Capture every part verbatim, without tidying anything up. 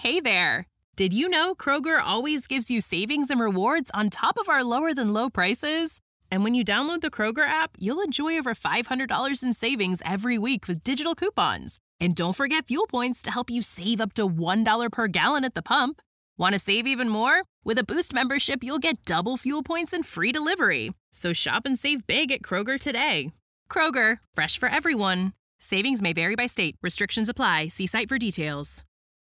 Hey there! Did you know Kroger always gives you savings and rewards on top of our lower-than-low prices? And when you download the Kroger app, you'll enjoy over five hundred dollars in savings every week with digital coupons. And don't forget fuel points to help you save up to one dollar per gallon at the pump. Want to save even more? With a Boost membership, you'll get double fuel points and free delivery. So shop and save big at Kroger today. Kroger, fresh for everyone. Savings may vary by state. Restrictions apply. See site for details.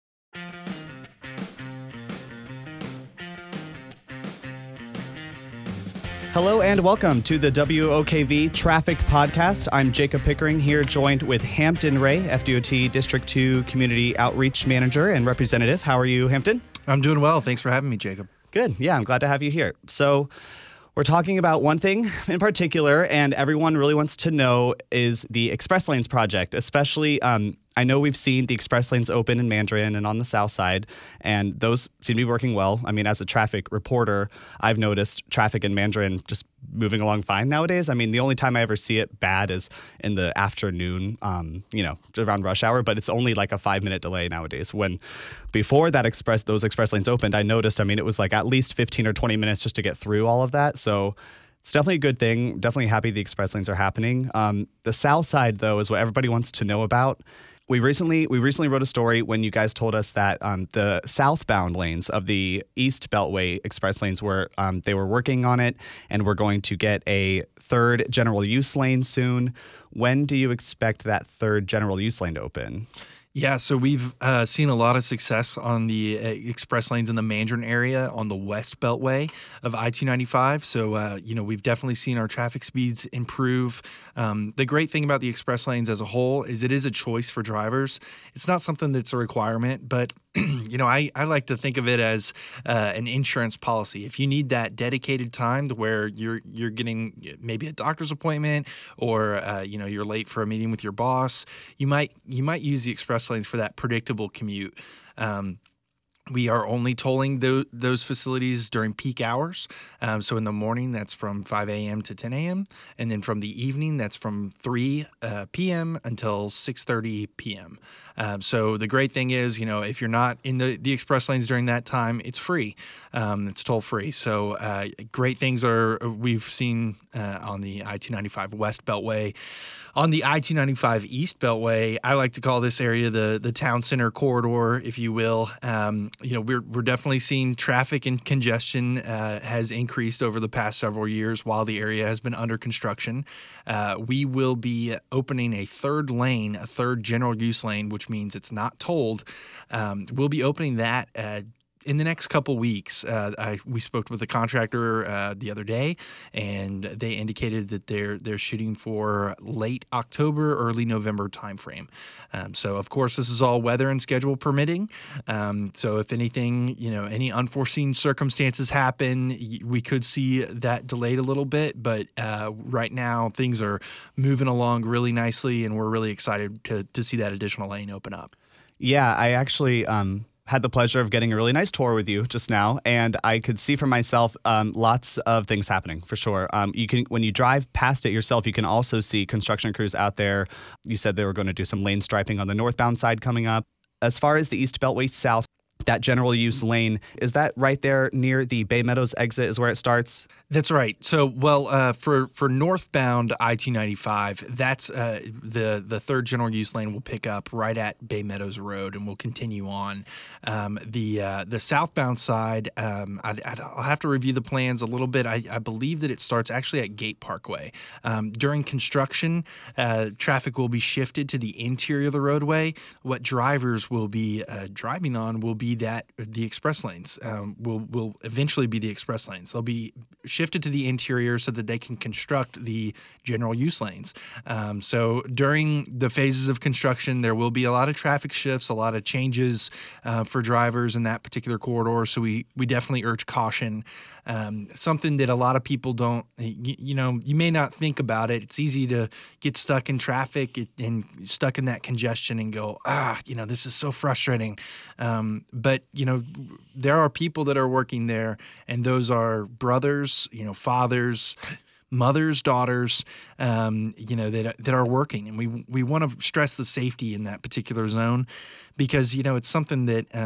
Hello and welcome to the W O K V Traffic Podcast. I'm Jacob Pickering here, joined with Hampton Ray, F D O T District two Community Outreach Manager and Representative. How are you, Hampton? I'm doing well. Thanks for having me, Jacob. Good. Yeah, I'm glad to have you here. So we're talking about one thing in particular, and everyone really wants to know is the Express Lanes project, especially um, I know we've seen the Express Lanes open in Mandarin and on the south side, and those seem to be working well. I mean, as a traffic reporter, I've noticed traffic in Mandarin just moving along fine nowadays. I mean, the only time I ever see it bad is in the afternoon, um, you know, around rush hour, but it's only like a five-minute delay nowadays. When before that express, those Express Lanes opened, I noticed, I mean, it was like at least fifteen or twenty minutes just to get through all of that. So it's definitely a good thing. Definitely happy the Express Lanes are happening. Um, the south side, though, is what everybody wants to know about. We recently we recently wrote a story when you guys told us that um, the southbound lanes of the East Beltway Express Lanes were um, they were working on it, and we're going to get a third general use lane soon. When do you expect that third general use lane to open? Yeah, so we've uh, seen a lot of success on the uh, express lanes in the Mandarin area on the West Beltway of I two ninety-five. So, uh, you know, we've definitely seen our traffic speeds improve. Um, the great thing about the express lanes as a whole is it is a choice for drivers. It's not something that's a requirement, but you know, I, I like to think of it as uh, an insurance policy. If you need that dedicated time to where you're you're getting maybe a doctor's appointment or uh, you know you're late for a meeting with your boss, you might you might use the express lanes for that predictable commute. Um, We are only tolling th- those facilities during peak hours. Um, so in the morning, that's from five a.m. to ten a.m. And then from the evening, that's from three p.m. until six thirty p.m. Um, so the great thing is, you know, if you're not in the, the express lanes during that time, it's free. Um, it's toll free. So uh, great things are we've seen uh, on the I two ninety-five West Beltway. On the I two ninety-five East Beltway, I like to call this area the the town center corridor, if you will. Um, you know, we're we're definitely seeing traffic and congestion uh, has increased over the past several years while the area has been under construction. Uh, we will be opening a third lane, a third general use lane, which means it's not tolled. Um, we'll be opening that uh, in the next couple weeks. Uh, I, we spoke with a contractor uh, the other day, and they indicated that they're they're shooting for late October, early November timeframe. Um, so, of course, this is all weather and schedule permitting. Um, so, if anything, you know, any unforeseen circumstances happen, we could see that delayed a little bit. But uh, right now, things are moving along really nicely, and we're really excited to to see that additional lane open up. Yeah, I actually um, had the pleasure of getting a really nice tour with you just now, and I could see for myself um, lots of things happening for sure. Um, you can, when you drive past it yourself, you can also see construction crews out there. You said they were going to do some lane striping on the northbound side coming up. As far as the East Beltway South, that general use lane, is that right there near the Bay Meadows exit is where it starts? That's right. So, well, uh, for for northbound I two ninety-five, that's uh, the the third general use lane will pick up right at Bay Meadows Road, and will continue on. Um, the uh, the southbound side, um, I'd, I'd, I'll have to review the plans a little bit. I, I believe that it starts actually at Gate Parkway. Um, during construction, uh, traffic will be shifted to the interior of the roadway. What drivers will be uh, driving on will be that the express lanes. Um, will will eventually be the express lanes. They'll be shifted to the interior so that they can construct the general use lanes. Um, so during the phases of construction, there will be a lot of traffic shifts, a lot of changes uh, for drivers in that particular corridor. So we we definitely urge caution. Um, something that a lot of people don't, you, you know, you may not think about it. It's easy to get stuck in traffic and stuck in that congestion and go, ah, you know, this is so frustrating. Um, but, you know, there are people that are working there, and those are brothers, you know, fathers, mothers, daughters, um, you know, that that are working, and we we want to stress the safety in that particular zone, because you know it's something that um,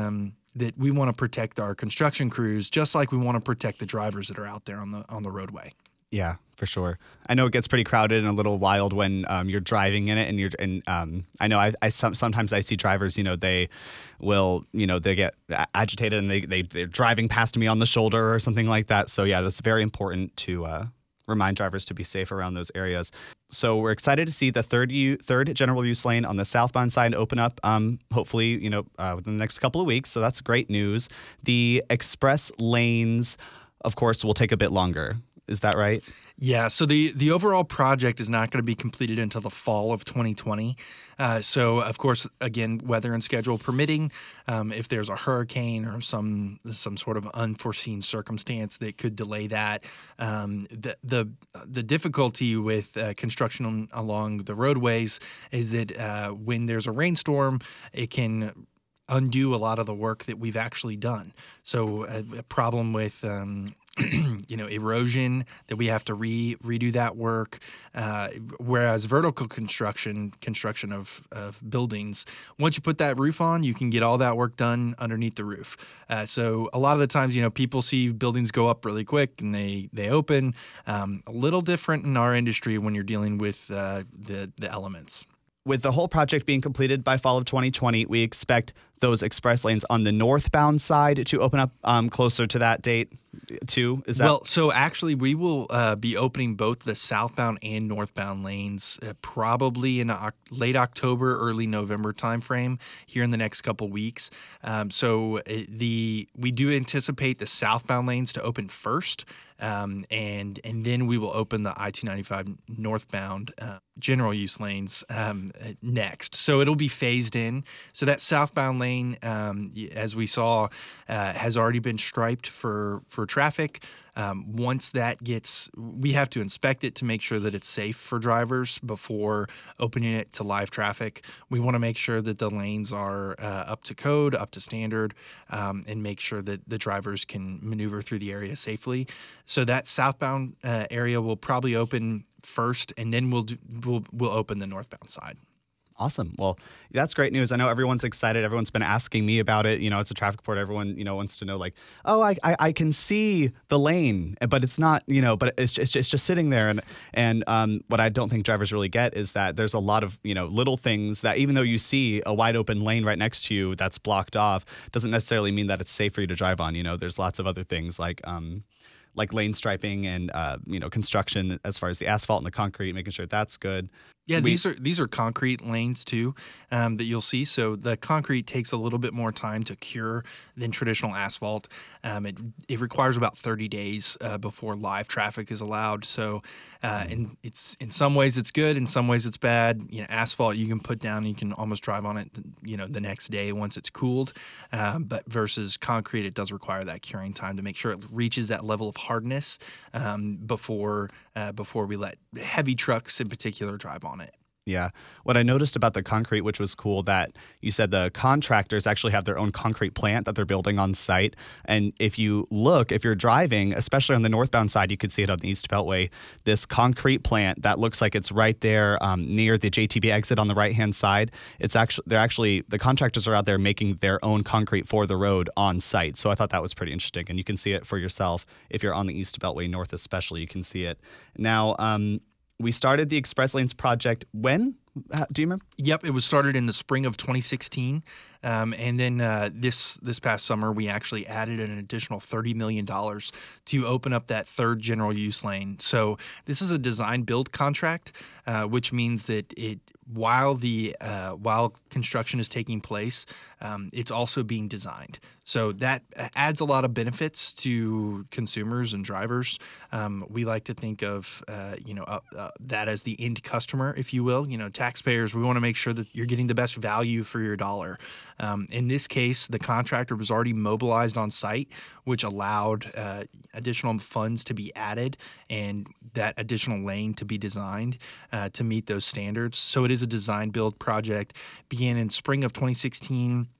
that we want to protect our construction crews, just like we want to protect the drivers that are out there on the on the roadway. Yeah, for sure. I know it gets pretty crowded and a little wild when um, you're driving in it, and you're and um, I know I, I some, sometimes I see drivers, you know, they will, you know, they get agitated and they they they're driving past me on the shoulder or something like that. So yeah, that's very important to uh, remind drivers to be safe around those areas. So we're excited to see the third u- third general use lane on the southbound side open up. Um, hopefully, you know, uh, within the next couple of weeks. So that's great news. The express lanes, of course, will take a bit longer. Is that right? Yeah, so the, the overall project is not going to be completed until the fall of twenty twenty. Uh, so, of course, again, weather and schedule permitting, um, if there's a hurricane or some some sort of unforeseen circumstance that could delay that, um, the, the the difficulty with uh, construction along the roadways is that uh, when there's a rainstorm, it can undo a lot of the work that we've actually done. So a, a problem with um, you know, erosion, that we have to re redo that work. Uh, whereas vertical construction, construction of, of buildings, once you put that roof on, you can get all that work done underneath the roof. Uh, so a lot of the times, you know, people see buildings go up really quick and they they open. Um, a little different in our industry when you're dealing with uh, the the elements. With the whole project being completed by fall of twenty twenty, we expect those express lanes on the northbound side to open up um, closer to that date too. Is that well? So actually, we will uh, be opening both the southbound and northbound lanes uh, probably in o- late October, early November timeframe here in the next couple weeks. Um, so uh, the we do anticipate the southbound lanes to open first. Um, and and then we will open the I two ninety-five northbound uh, general use lanes um, next. So it'll be phased in. So that southbound lane, um, as we saw, uh, has already been striped for for traffic. Um, once that gets, we have to inspect it to make sure that it's safe for drivers before opening it to live traffic. We want to make sure that the lanes are uh, up to code, up to standard, um, and make sure that the drivers can maneuver through the area safely. So that southbound uh, area will probably open first, and then we'll do, we'll we'll open the northbound side. Awesome. Well, that's great news. I know everyone's excited. Everyone's been asking me about it. You know, it's a traffic report. Everyone, you know, wants to know like, oh, I, I, I can see the lane, but it's not, you know, but it's just, it's just sitting there. And, and um, what I don't think drivers really get is that there's a lot of, you know, little things that even though you see a wide open lane right next to you that's blocked off, doesn't necessarily mean that it's safe for you to drive on. You know, there's lots of other things like, um, like lane striping and, uh, you know, construction as far as the asphalt and the concrete, making sure that's good. Yeah, We- these are these are concrete lanes too um, that you'll see. So the concrete takes a little bit more time to cure than traditional asphalt. Um, it it requires about thirty days uh, before live traffic is allowed. So, uh, in it's in some ways it's good, in some ways it's bad. You know, asphalt you can put down, and you can almost drive on it, you know, the next day once it's cooled. Um, but versus concrete, it does require that curing time to make sure it reaches that level of hardness um, before uh, before we let heavy trucks in particular drive on it. Yeah. What I noticed about the concrete, which was cool, that you said the contractors actually have their own concrete plant that they're building on site. And if you look, if you're driving, especially on the northbound side, you could see it on the East Beltway, this concrete plant that looks like it's right there um, near the J T B exit on the right-hand side. It's actually, they're actually, the contractors are out there making their own concrete for the road on site. So I thought that was pretty interesting. And you can see it for yourself. If you're on the East Beltway North especially, you can see it. Now, um, we started the Express Lanes project when? Do you remember? Yep, it was started in the spring of twenty sixteen, um, and then uh, this this past summer we actually added an additional thirty million dollars to open up that third general use lane. So this is a design build contract, uh, which means that it while the uh, while construction is taking place, um, it's also being designed. So that adds a lot of benefits to consumers and drivers. Um, we like to think of uh, you know uh, uh, that as the end customer, if you will. You know, taxpayers, we want to make sure that you're getting the best value for your dollar. Um, in this case, the contractor was already mobilized on site, which allowed uh, additional funds to be added and that additional lane to be designed uh, to meet those standards. So it is a design build project. Began in spring of twenty sixteen.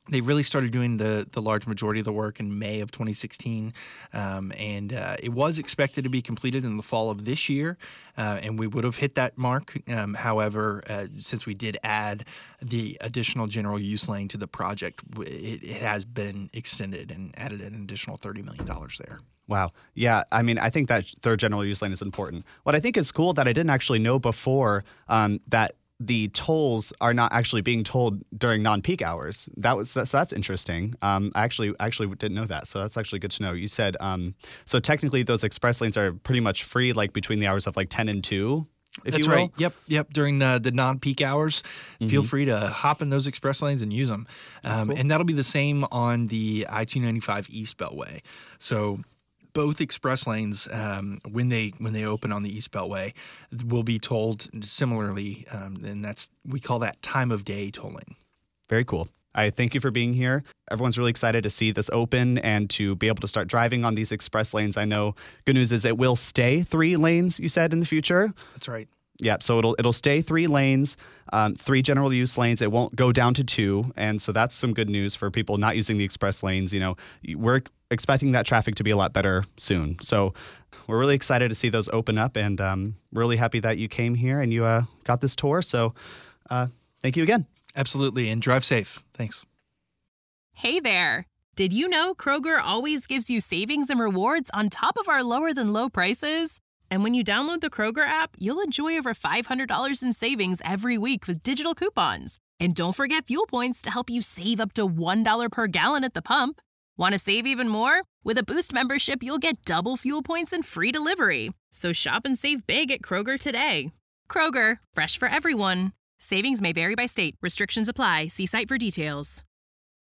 They really started doing the the large majority of the work in May of twenty sixteen, um, and uh, it was expected to be completed in the fall of this year, uh, and we would have hit that mark. Um, however, uh, since we did add the additional general use lane to the project, it, it has been extended and added an additional thirty million dollars there. Wow. Yeah. I mean, I think that third general use lane is important. What I think is cool that I didn't actually know before um, that the tolls are not actually being tolled during non-peak hours. That was that's, that's interesting. Um, I actually actually didn't know that, so that's actually good to know. You said um, so technically those express lanes are pretty much free, like between the hours of like ten and two. If That's you will. right. Yep, yep. During the, the non-peak hours, Mm-hmm. feel free to hop in those express lanes and use them. Um, cool. And that'll be the same on the I two ninety-five East Beltway. So both express lanes, um, when they when they open on the East Beltway, will be tolled similarly, um, and that's we call that time of day tolling. Very cool. I thank you for being here. Everyone's really excited to see this open and to be able to start driving on these express lanes. I know good news is it will stay three lanes, you said, in the future. That's right. Yeah, so it'll it'll stay three lanes, um, three general use lanes. It won't go down to two, and so that's some good news for people not using the express lanes. You know, we're expecting that traffic to be a lot better soon. So we're really excited to see those open up, and um, really happy that you came here and you uh, got this tour. So uh, thank you again. Absolutely, and drive safe. Thanks. Hey there! Did you know Kroger always gives you savings and rewards on top of our lower than low prices? And when you download the Kroger app, you'll enjoy over five hundred dollars in savings every week with digital coupons. And don't forget fuel points to help you save up to one dollar per gallon at the pump. Want to save even more? With a Boost membership, you'll get double fuel points and free delivery. So shop and save big at Kroger today. Kroger, fresh for everyone. Savings may vary by state. Restrictions apply. See site for details.